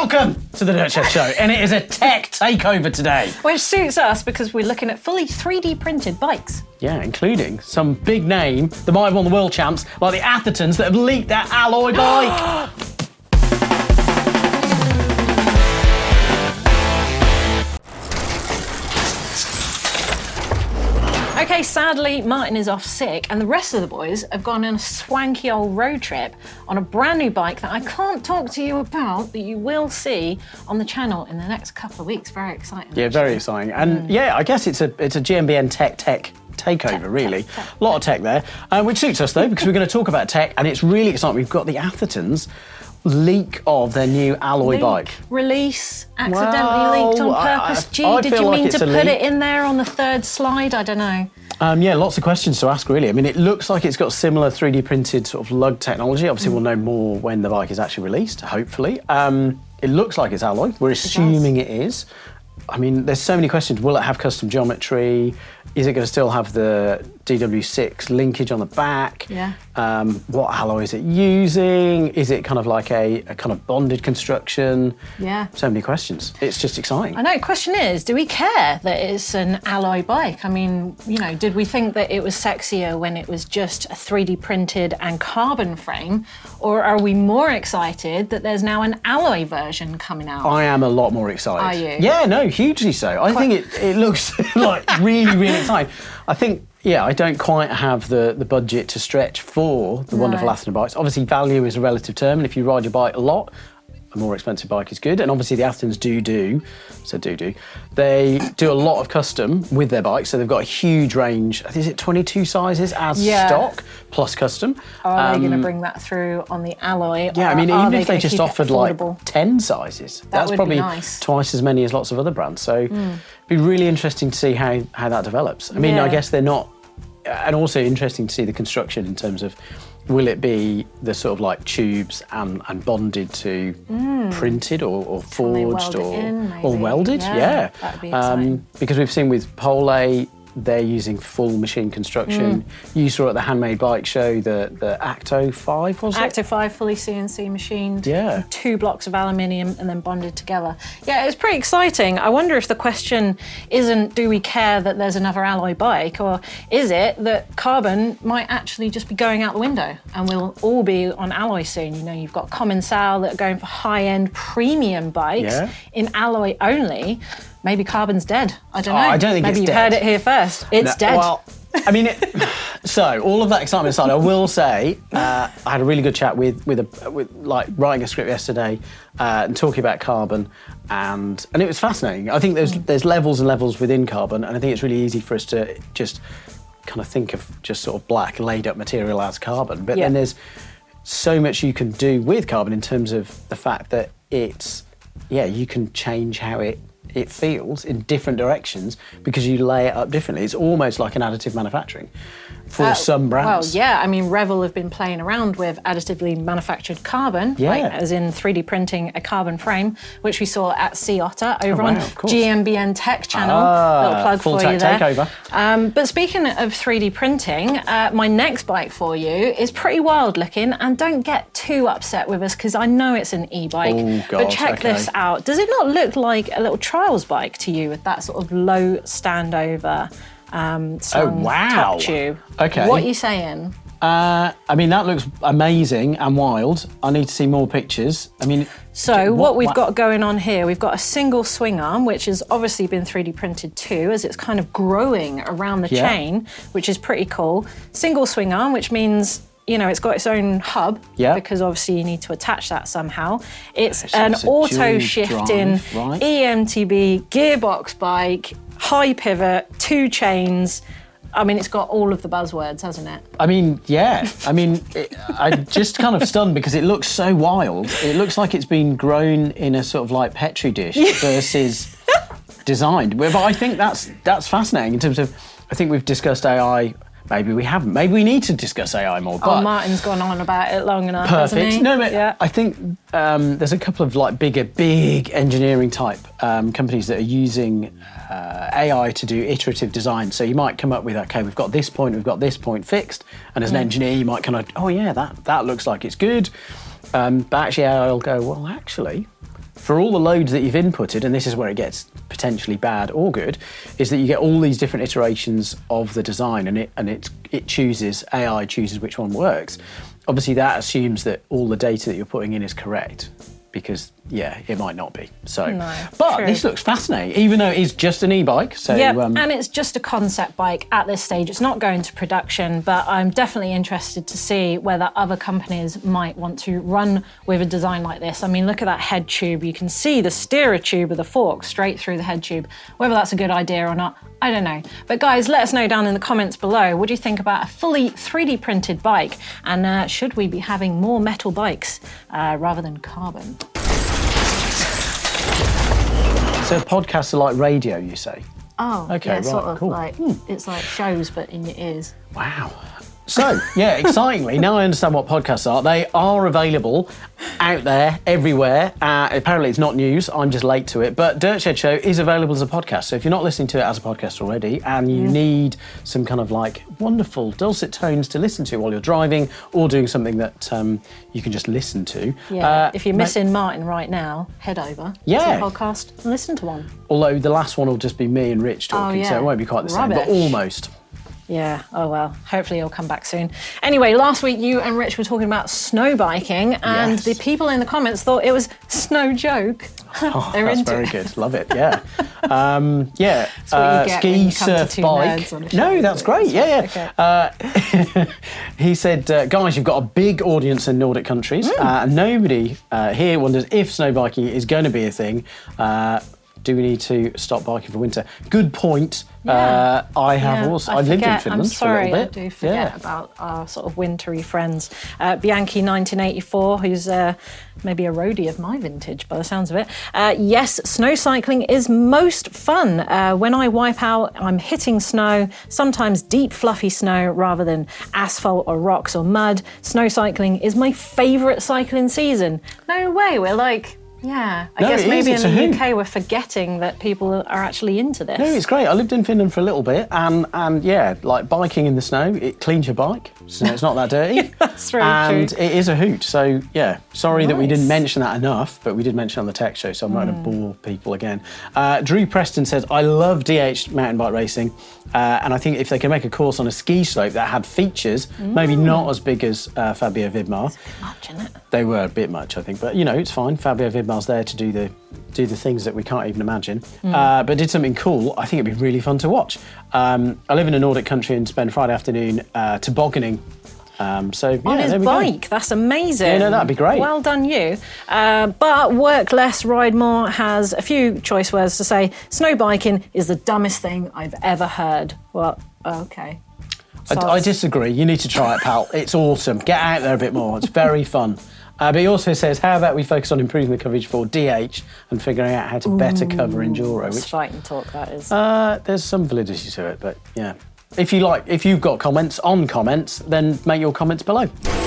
Welcome to the Dirt Shed Show, and it is a tech takeover today. Which suits us because we're looking at fully 3D printed bikes. Yeah, including some big name that might have won the world champs, like the Athertons that have leaked their alloy bike. Okay, sadly, Martin is off sick, and the rest of the boys have gone on a swanky old road trip on a brand new bike that I can't talk to you about, that you will see on the channel in the next couple of weeks. Very exciting. Yeah, very exciting. And yeah, I guess it's a GMBN tech takeover, really. A lot of tech there, which suits us though, because we're going to talk about tech, and it's really exciting. We've got the Athertons leak of their new alloy bike. Release, accidentally leaked on purpose. Did you mean to put it in there on the third slide? I don't know. Yeah, lots of questions to ask, really. I mean, it looks like it's got similar 3D printed sort of lug technology. Obviously, we'll know more when the bike is actually released, hopefully. It looks like it's alloy. We're assuming it is. I mean, there's so many questions. Will it have custom geometry? Is it going to still have the DW6 linkage on the back? Yeah. What alloy is it using? Is it kind of like a kind of bonded construction? Yeah. So many questions. It's just exciting. I know. Question is, do we care that it's an alloy bike? I mean, you know, did we think that it was sexier when it was just a 3D printed and carbon frame? Or are we more excited that there's now an alloy version coming out? I am a lot more excited. Are you? Yeah, no, hugely so. I think it looks like really, really exciting. I think, yeah, I don't quite have the budget to stretch for the wonderful Atherton bikes. Obviously, value is a relative term, and if you ride your bike a lot, a more expensive bike is good. And obviously, the Athertons they do a lot of custom with their bikes. So they've got a huge range. I think, is it 22 sizes as stock plus custom? Are they going to bring that through on the alloy? Yeah, I mean, even if they just offered like 10 sizes, that's probably twice as many as lots of other brands. So it'd be really interesting to see how that develops. I mean, I guess they're not, and also interesting to see the construction in terms of, will it be the sort of like tubes and bonded to printed or forged or welded? Yeah. That'd be exciting. Because we've seen with Pole, they're using full machine construction. You saw at the Handmade Bike Show the Acto 5, was it? Acto 5 fully CNC machined. Yeah. 2 blocks of aluminium and then bonded together. Yeah, it's pretty exciting. I wonder if the question isn't, do we care that there's another alloy bike, or is it that carbon might actually just be going out the window and we'll all be on alloy soon? You know, you've got Commencal that are going for high-end premium bikes in alloy only. Maybe carbon's dead. I don't know. I don't think Maybe it's you've heard it here first. It's dead. Well, I mean, so all of that excitement aside, I will say I had a really good chat with like writing a script yesterday and talking about carbon, and it was fascinating. I think there's levels and levels within carbon, and I think it's really easy for us to just kind of think of just sort of black laid up material as carbon, but then there's so much you can do with carbon in terms of the fact that you can change how it feels in different directions because you lay it up differently. It's almost like an additive manufacturing for some brands. Well, yeah, I mean, Revell have been playing around with additively manufactured carbon, like, as in 3D printing a carbon frame, which we saw at Sea Otter over on GMBN Tech channel. Little plug full for tech you there. Takeover. But speaking of 3D printing, my next bike for you is pretty wild looking, and don't get too upset with us because I know it's an e-bike. Oh, God, but check this out. Does it not look like a little trials bike to you with that sort of low standover top tube? Okay. What are you saying? I mean, that looks amazing and wild. I need to see more pictures. I mean... So what we've got going on here, we've got a single swing arm, which has obviously been 3D printed too, as it's kind of growing around the chain, which is pretty cool. Single swing arm, which means, you know, it's got its own hub, because obviously you need to attach that somehow. It's an auto-shifting EMTB gearbox bike, high pivot, 2 chains. I mean, it's got all of the buzzwords, hasn't it? I mean, yeah. I mean, I'm just kind of stunned because it looks so wild. It looks like it's been grown in a sort of like Petri dish versus designed. But I think that's fascinating in terms of, I think we've discussed AI. Maybe we haven't. Maybe we need to discuss AI more. But Martin's gone on about it long enough, hasn't he? No, but I think there's a couple of like big engineering type companies that are using AI to do iterative design. So you might come up with, okay, we've got this point fixed, and as an engineer, you might kind of, oh yeah, that looks like it's good. But actually, AI will go, well, actually, for all the loads that you've inputted, and this is where it gets potentially bad or good, is that you get all these different iterations of the design, and it chooses, AI chooses which one works. Obviously, that assumes that all the data that you're putting in is correct, because it might not be. So, but true. This looks fascinating, even though it's just an e-bike. So, and it's just a concept bike at this stage. It's not going to production, but I'm definitely interested to see whether other companies might want to run with a design like this. I mean, look at that head tube. You can see the steerer tube of the fork straight through the head tube. Whether that's a good idea or not, I don't know. But guys, let us know down in the comments below. What do you think about a fully 3D printed bike? And should we be having more metal bikes rather than carbon? So podcasts are like radio, you say? Oh, okay, yeah, right, sort of cool. like, it's like shows, but in your ears. Wow. So, excitingly, now I understand what podcasts are. They are available out there, everywhere. Apparently it's not news, I'm just late to it. But Dirtshed Show is available as a podcast. So if you're not listening to it as a podcast already and you need some kind of like wonderful dulcet tones to listen to while you're driving or doing something that you can just listen to. Yeah, if you're missing Martin right now, head over to the podcast and listen to one. Although the last one will just be me and Rich talking, so it won't be quite the same, but almost. Yeah, oh well, hopefully he'll come back soon. Anyway, last week you and Rich were talking about snow biking, and the people in the comments thought it was snow joke. They're that's into very it. Good, love it, yeah. Ski, surf, bike. No, that's great, Okay. He said, guys, you've got a big audience in Nordic countries, and nobody here wonders if snow biking is going to be a thing. Do we need to stop biking for winter? Good point. I have also. I've lived in Finland for a little bit. I do forget about our sort of wintry friends. Bianchi 1984, who's maybe a roadie of my vintage by the sounds of it. Yes, snow cycling is most fun. When I wipe out, I'm hitting snow, sometimes deep fluffy snow rather than asphalt or rocks or mud. Snow cycling is my favourite cycling season. No way, we're like... Yeah, I guess maybe in the UK we're forgetting that people are actually into this. No, it's great. I lived in Finland for a little bit, and like biking in the snow, it cleans your bike, so it's not that dirty. That's very true. And it is a hoot. So sorry that we didn't mention that enough, but we did mention it on the tech show, so I'm not going to bore people again. Drew Preston says, I love DH mountain bike racing, and I think if they can make a course on a ski slope that had features, maybe not as big as Fabio Vidmar. It's a bit much, isn't it? They were a bit much, I think, but it's fine. Fabio Vidmar's there to do the things that we can't even imagine. But did something cool. I think it'd be really fun to watch. I live in a Nordic country and spend Friday afternoon tobogganing. On his bike, that's amazing. Yeah, no, that'd be great. Well done, you. But Work Less, Ride More has a few choice words to say. Snow biking is the dumbest thing I've ever heard. Well, okay. I disagree. You need to try it, pal. It's awesome. Get out there a bit more. It's very fun. But he also says, how about we focus on improving the coverage for DH and figuring out how to better cover Enduro? That's fighting talk, that is. There's some validity to it, but yeah. If you've got comments on comments, then make your comments below.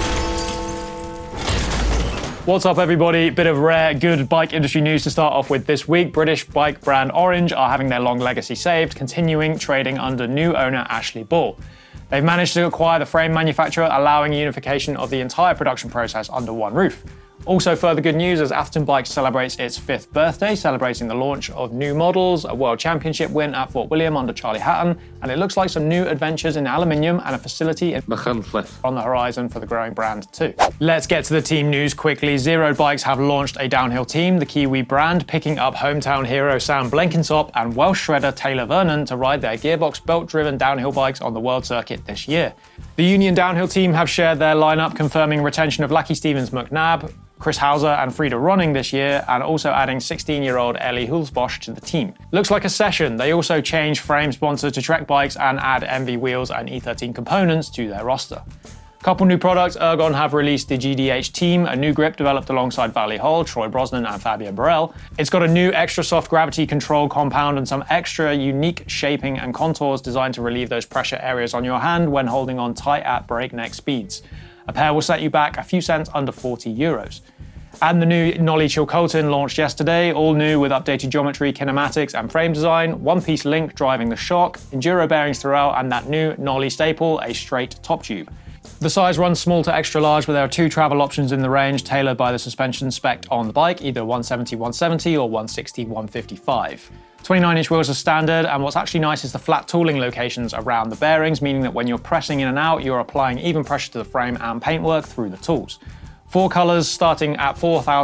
What's up, everybody? Bit of rare, good bike industry news to start off with this week. British bike brand Orange are having their long legacy saved, continuing trading under new owner Ashley Ball. They've managed to acquire the frame manufacturer, allowing unification of the entire production process under one roof. Also, further good news as Atherton Bikes celebrates its 5th birthday, celebrating the launch of new models, a World Championship win at Fort William under Charlie Hatton, and it looks like some new adventures in aluminium and a facility in Machynlleth on the horizon for the growing brand too. Let's get to the team news quickly. Zero Bikes have launched a downhill team, the Kiwi brand, picking up hometown hero Sam Blenkinsop and Welsh shredder Taylor Vernon to ride their gearbox belt-driven downhill bikes on the world circuit this year. The Union downhill team have shared their lineup, confirming retention of Lackey Stevens McNabb, Chris Hauser and Frida Ronning this year, and also adding 16-year-old Ellie Hulsbosch to the team. Looks like a session. They also changed frame sponsor to Trek Bikes and add MV wheels and E13 components to their roster. Couple new products. Ergon have released the GDH Team, a new grip developed alongside Valley Hall, Troy Brosnan and Fabio Borel. It's got a new extra soft gravity control compound and some extra unique shaping and contours designed to relieve those pressure areas on your hand when holding on tight at breakneck speeds. A pair will set you back a few cents under €40. And the new Nolly Chilcotin launched yesterday, all new with updated geometry, kinematics and frame design, one-piece link driving the shock, enduro bearings throughout, and that new Nolly staple, a straight top tube. The size runs small to extra large, but there are 2 travel options in the range tailored by the suspension spec on the bike, either 170/170 or 160/155. 29-inch wheels are standard, and what's actually nice is the flat tooling locations around the bearings, meaning that when you're pressing in and out, you're applying even pressure to the frame and paintwork through the tools. 4 colours starting at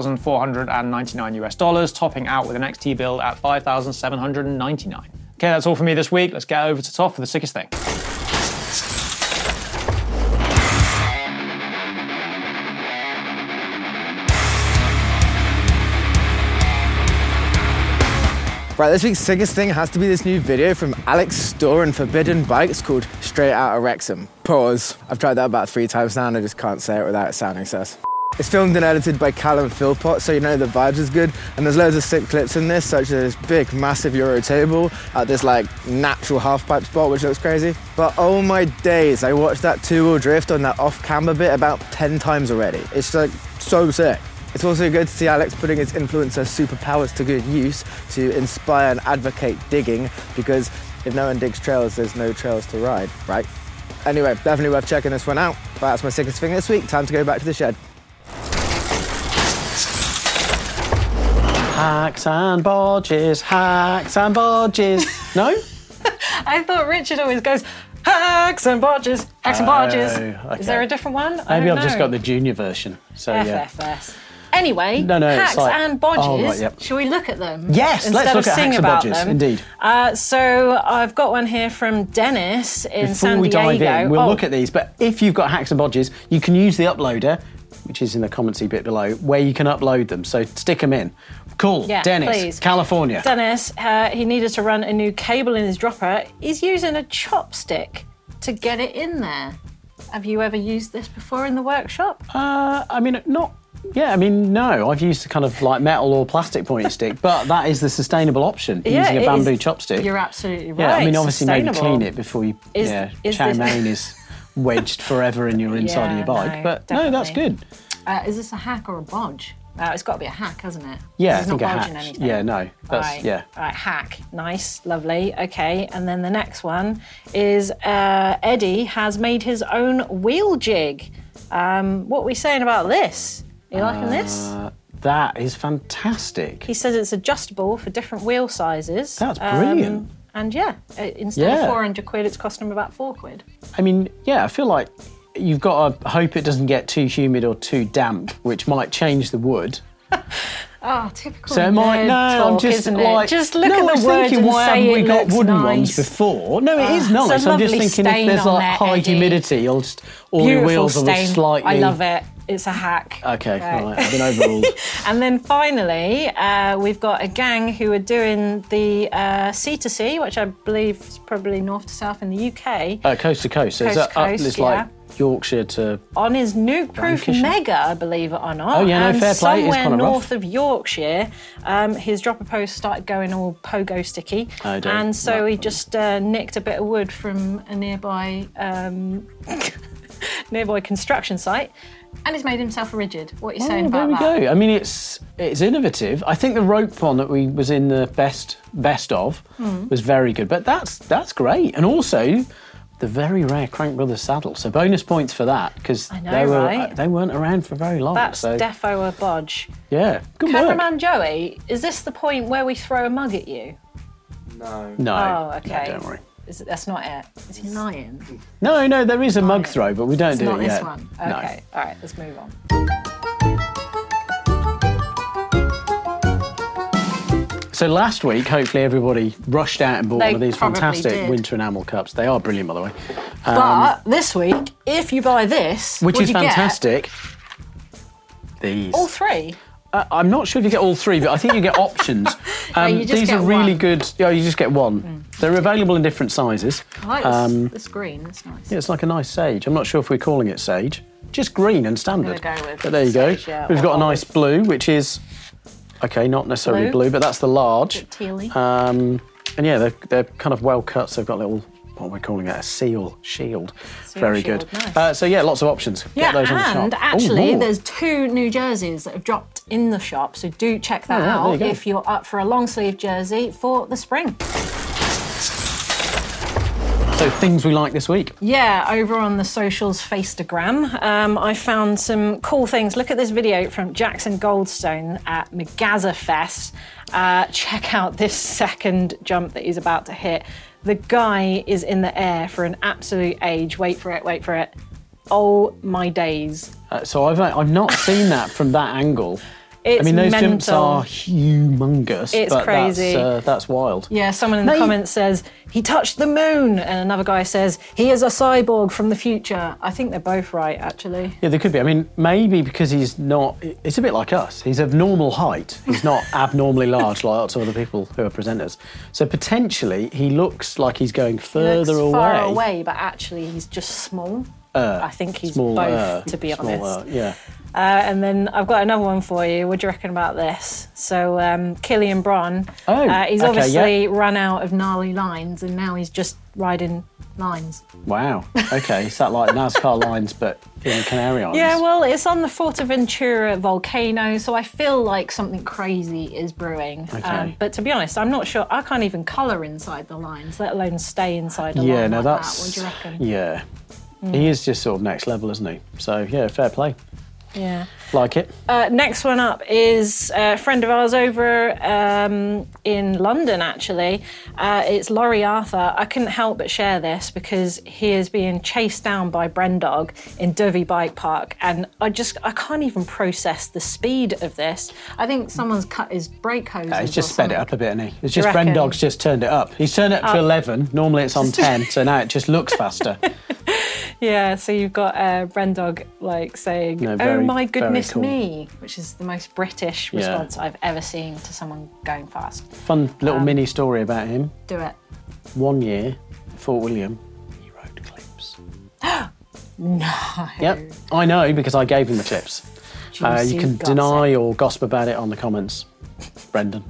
$4,499, topping out with an XT build at $5,799. Okay, that's all for me this week. Let's get over to Toff for the sickest thing. Right, this week's sickest thing has to be this new video from Alex Storr and Forbidden Bikes called Straight Outta Wrexham. Pause. I've tried that about 3 times now and I just can't say it without it sounding sus. It's filmed and edited by Callum Philpott, so you know the vibes is good, and there's loads of sick clips in this, such as this big, massive Euro table at this like natural half-pipe spot, which looks crazy. But oh my days, I watched that 2-wheel drift on that off-camber bit about 10 times already. It's like so sick. It's also good to see Alex putting his influencer superpowers to good use to inspire and advocate digging, because if no one digs trails, there's no trails to ride, right? Anyway, definitely worth checking this one out. But that's my sickest thing this week. Time to go back to the shed. Hacks and bodges, hacks and bodges. No? I thought Richard always goes, hacks and bodges, hacks and bodges. Okay. Is there a different one? Maybe I've just got the junior version. So yeah. FFS. Anyway, No, hacks it's like, and bodges. Oh, right, yep. Shall we look at them? Yes, instead let's look of at sing hacks and about bodges. them? Indeed. So I've got one here from Dennis in San Before we Diego. dive in, we'll look at these. But if you've got hacks and bodges, you can use the uploader, which is in the commentary bit below, where you can upload them. So stick them in. Cool. Yeah, Dennis, please. California. Dennis, he needed to run a new cable in his dropper. He's using a chopstick to get it in there. Have you ever used this before in the workshop? No. I've used a kind of like metal or plastic pointing stick, but that is the sustainable option, using a bamboo chopstick. You're absolutely right. Yeah, I mean, obviously maybe Sustainable. clean it before you, Is chow this- mein is wedged forever in your inside of your bike. no, But no, that's definitely. good. Is this a hack or a bodge? It's got to be a hack, hasn't it? Yeah, It's I think not a bodging hack. anything. Yeah, no, that's, Right. yeah. All right, hack. Nice, lovely. Okay, and then the next one is Eddie has made his own wheel jig. What are we saying about this? Are you liking this? That is fantastic. He says it's adjustable for different wheel sizes. That's brilliant. And yeah, instead Yeah. of 400 quid, it's costing him about 4 quid. I mean, yeah, I feel like you've got to hope it doesn't get too humid or too damp, which might change the wood. Oh, typical So it might, nerd no, I'm talk, just isn't like, it? Just look no, at I the was word thinking, and why say haven't we it got looks wooden nice. ones before? No, it is it's a nice. I'm just lovely thinking if stain there's on like there, high Eddie. humidity, you'll just all Beautiful your wheels will stain. be slightly. I love it. It's a hack. Okay, Right. all right, I've been overruled. And then finally, we've got a gang who are doing the C2C, which I believe is probably north to south in the UK, Coast to coast. So Coast is that to up? coast, It's yeah. like Yorkshire to. on his nuke-proof Lancashire? Mega, believe it or not. Oh, yeah, no, and fair play, it is somewhere kinda rough. north of Yorkshire, his dropper post started going all pogo sticky, Oh, don't. and so Right. he just nicked a bit of wood from a nearby construction site, and he's made himself a rigid. What are you saying There about we that? go. I mean, it's innovative. I think the rope one that we was in the best of Hmm. was very good, but that's great. And also the very rare Crank Brothers saddle. So bonus points for that, because I know, right? they weren't around for very long. That's so defo a bodge. yeah, good work. Cameraman Joey, is this the point where we throw a mug at you? No. No, Oh, okay. no, don't worry. That's not it. Is he lying? No, there is a mug throw, but we don't It's do not it this yet. one. No. Okay. All right. Let's move on. So last week, hopefully everybody rushed out and bought They one of these probably fantastic did. winter enamel cups. They are brilliant, by the way. But this week, if you buy this, Which what is do you get? fantastic. These. All three. I'm not sure if you get all three, but I think you get options. you just these get are really one. good. Yeah, you just get one. They're available in different sizes. I like this green. That's nice. Yeah, it's like a nice sage. I'm not sure if we're calling it sage. Just green and standard. I'm gonna go with but there you sage, go. yeah, We've or got a nice blue, which is okay, not necessarily Blue. blue, but that's the large. Bit tealy. And yeah, they're kind of well cut. So they've got little. What are we calling it? A seal shield. Very shield, good. nice. So yeah, lots of options. Yeah, Get those on the and shop. actually, Ooh, there's 2 new jerseys that have dropped in the shop, so do check that Oh, yeah, there you out go. if you're up for a long sleeve jersey for the spring. So things we like this week. Yeah, over on the socials, Facestagram, I found some cool things. Look at this video from Jackson Goldstone at Magaza Fest. Check out this second jump that he's about to hit. The guy is in the air for an absolute age. Wait for it. Oh my days. So I've not seen that from that angle. It's those mental. jumps are humongous. It's but crazy. That's wild. Yeah, someone in the comments says, he touched the moon. And another guy says, he is a cyborg from the future. I think they're both right, actually. Yeah, they could be. Maybe because he's not... It's a bit like us. He's of normal height. He's not abnormally large like lots of other people who are presenters. So potentially, he looks like he's going further away. Far away, but actually he's just small. I think he's both, to be honest. Yeah. And then I've got another one for you. What do you reckon about this? So Killian Braun, he's obviously run out of gnarly lines and now he's just riding lines. Wow. Okay, is that like NASCAR lines but in Canary Islands? Yeah, well, it's on the Fuerteventura volcano, so I feel like something crazy is brewing. Okay. But to be honest, I'm not sure. I can't even colour inside the lines, let alone stay inside a line like that. What do you reckon? Yeah. He is just sort of next level, isn't he? So, yeah, fair play. Yeah. Like it. Next one up is a friend of ours over in London, actually. It's Laurie Arthur. I couldn't help but share this because he is being chased down by Brendog in Dovey Bike Park. And I can't even process the speed of this. I think someone's cut his brake hoses. He's just sped it up a bit, hasn't he? It's Do you just reckon? Brendog's just turned it up. He's turned it up to 11. Normally it's on 10, so now it just looks faster. Yeah, so you've got Brendog saying, "Oh my goodness me," which is the most British response I've ever seen to someone going fast. Fun little mini story about him. Do it. 1 year, Fort William, he rode clips. No. Yep, I know because I gave him the clips. You can deny or gossip about it on the comments, Brendan.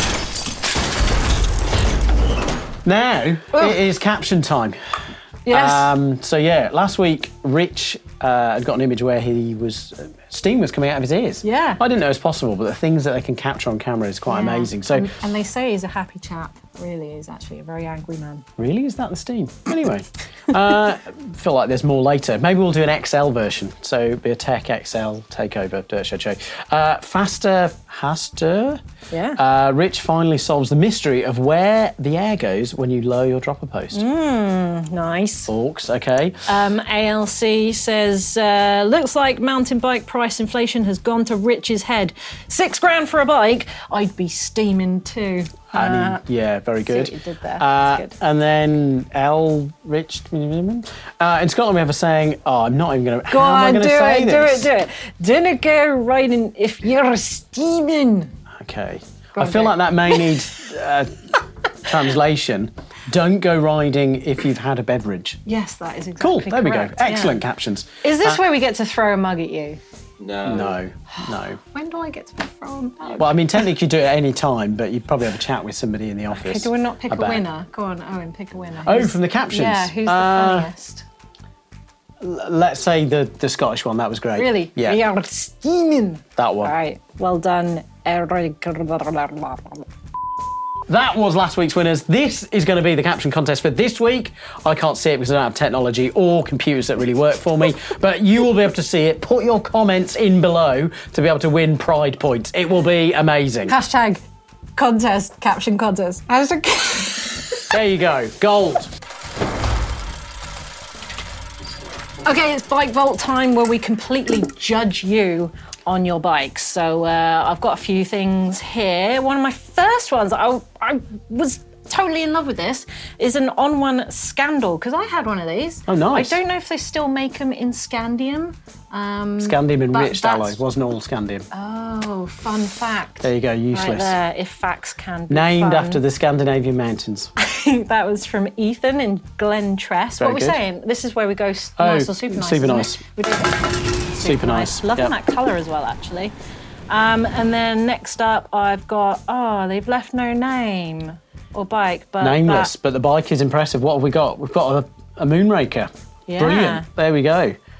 Now it is caption time. Yes. Last week Rich had got an image where steam was coming out of his ears. Yeah. I didn't know it was possible, but the things that they can capture on camera is quite amazing. So, and they say he's a happy chap. Really, he's actually a very angry man. Really? Is that the steam? Anyway, feel like there's more later. Maybe we'll do an XL version. So it'll be a Tech XL takeover Dirt Shed show. Faster. Yeah. Rich finally solves the mystery of where the air goes when you lower your dropper post. Nice. Orcs, okay. ALC says, looks like mountain bike price inflation has gone to Rich's head. $6,000 for a bike, I'd be steaming too. Very good. See what you did there. That's good. And then Rich in Scotland we have a saying, I'm not even going to... Go on, do this? it. Dinna go riding if you're steaming. Okay. I feel like that may need translation. Don't go riding if you've had a beverage. Yes, that is exactly Cool, there we go. correct, Excellent captions. Is this where we get to throw a mug at you? No. When do I get to throw a mug? Well, technically you could do it at any time, but you'd probably have a chat with somebody in the office. Okay, do we not pick a winner? Go on, Owen, pick a winner. From the captions? Yeah, who's the funniest? Let's say the Scottish one, that was great. Really? Yeah. We are steaming. That one. All right, well done. That was last week's winners. This is going to be the caption contest for this week. I can't see it because I don't have technology or computers that really work for me, but you will be able to see it. Put your comments in below to be able to win pride points. It will be amazing. Hashtag contest, caption contest. There you go, gold. Okay, it's Bike Vault time where we completely judge you on your bikes. So I've got a few things here. One of my first ones, I was totally in love with this, is an On1 Scandal, because I had one of these. Oh, nice. I don't know if they still make them in scandium. Scandium enriched alloy, wasn't all scandium. Oh, fun fact. There you go, useless. Right there, if facts can be Named fun. after the Scandinavian mountains. That was from Ethan in Glen Tress. Very what we're good. saying, this is where we go nice or super nice. Super isn't nice. it? We did Super nice. Loving Yep. that colour as well, actually. And then next up, I've got, they've left no name or bike. But Nameless, but the bike is impressive. What have we got? We've got a Moonraker. Yeah. Brilliant. There we go.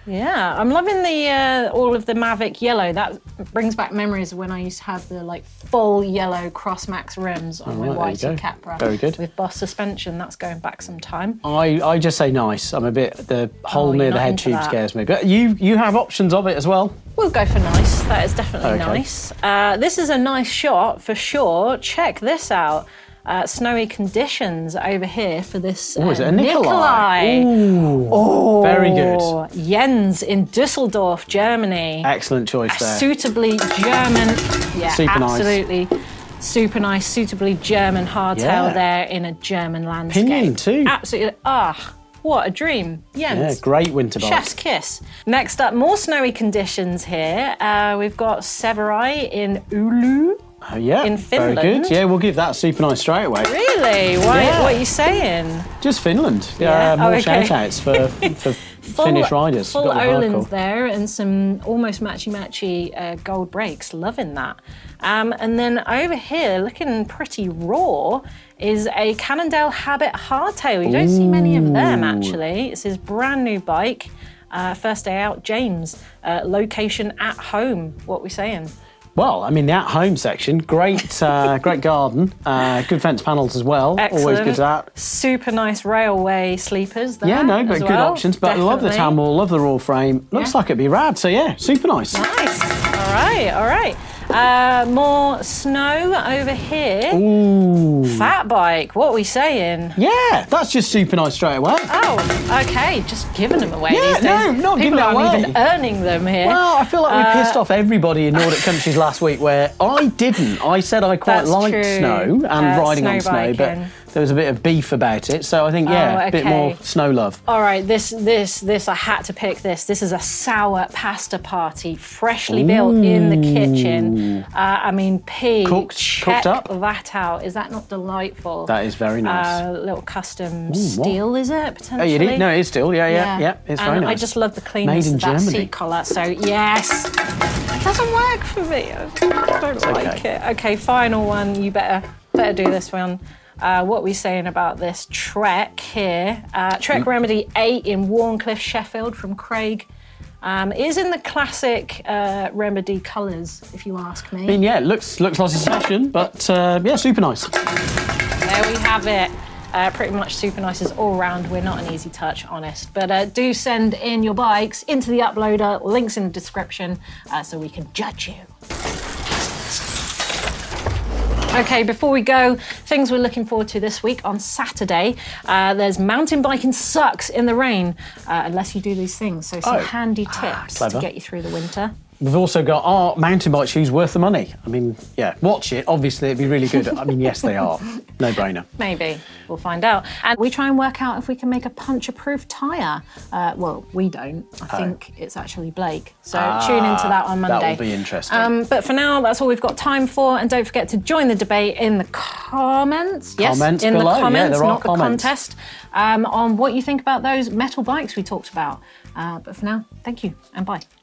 Yeah, I'm loving the all of the Mavic yellow. That brings back memories of when I used to have the like full yellow Crossmax rims on my right, there you YT go. Capra. Very good. With Boss suspension. That's going back some time. I just say nice. I'm a bit, the hole you're near the not head into tube that. scares me. But you have options of it as well. We'll go for nice. That is definitely Okay. nice. This is a nice shot for sure. Check this out. Snowy conditions over here for this Oh, is it a Nikolai? Oh, Very good. Jens in Düsseldorf, Germany. Excellent choice there. Suitably German. Yeah, Super nice. absolutely. Super nice, suitably German hardtail Yeah. there in a German landscape. Pinion too. Absolutely. What a dream. Jens. Yeah, great winter bike. Chef's kiss. Next up, more snowy conditions here. We've got Severai in Oulu. Yeah, in very Finland. good. Yeah, we'll give that super nice straight away. Really? Why? Yeah. What are you saying? Just Finland. Yeah, More okay. shout-outs for Finnish riders. Full Got the hardcore. Olands there and some almost matchy-matchy gold brakes. Loving that. And then over here, looking pretty raw, is a Cannondale Habit hardtail. You don't see many of them, actually. It's his brand new bike. First day out, James. Location at home. What are we saying? Well, I mean, the at-home section, great garden, good fence panels as well. Excellent. Always good to that. Super nice railway sleepers there. Yeah, no, but as good well. options. But I love the Definitely. Tamwall, love the raw frame. Looks Yeah. like it'd be rad. So yeah, super nice. Nice. All right. More snow over here. Ooh. Fat bike. What are we saying? Yeah, that's just super nice straight away. Oh, okay. Just giving them away Yeah, these days. no, not People giving it aren't away. even earning them here. Well, I feel like we pissed off everybody in Nordic countries last week where I didn't. I said I quite That's liked true. snow and riding on snow snow, but biking. there was a bit of beef about it. So I think, yeah, Oh, a bit okay. more snow love. All right, this, I had to pick this. This is a sour pasta party, freshly built in the kitchen. I mean, check up? that out. Is that not delightful? That is very nice. Little custom what? steel, is it, potentially? Oh, you did? No, it is still. Yeah. It's very And nice. I just love the cleanness Made in of that Germany. seat collar. So, yes. It doesn't work for me. I don't like it. Okay, final one. You better do this one. What are we saying about this Trek here? Trek Remedy 8 in Warncliffe, Sheffield from Craig. Is in the classic Remedy colours, if you ask me. I mean, yeah, it looks like a session, but yeah, super nice. There we have it. Pretty much super nice all round. We're not an easy touch, honest. But do send in your bikes into the uploader. Links in the description so we can judge you. Okay, before we go, things we're looking forward to this week on Saturday. There's mountain biking sucks in the rain, unless you do these things. So some handy tips to clever. get you through the winter. We've also got our mountain bike shoes worth the money. I mean, yeah, watch it. Obviously, it'd be really good. I mean, yes, they are. No brainer. Maybe. We'll find out. And we try and work out if we can make a puncture-proof tyre. Well, we don't. I think it's actually Blake. So tune into that on Monday. That will be interesting. But for now, that's all we've got time for. And don't forget to join the debate in the comments. Yes, Comments in below. the comments, Yeah, there are not the comments. contest. On what you think about those metal bikes we talked about. But for now, thank you and bye.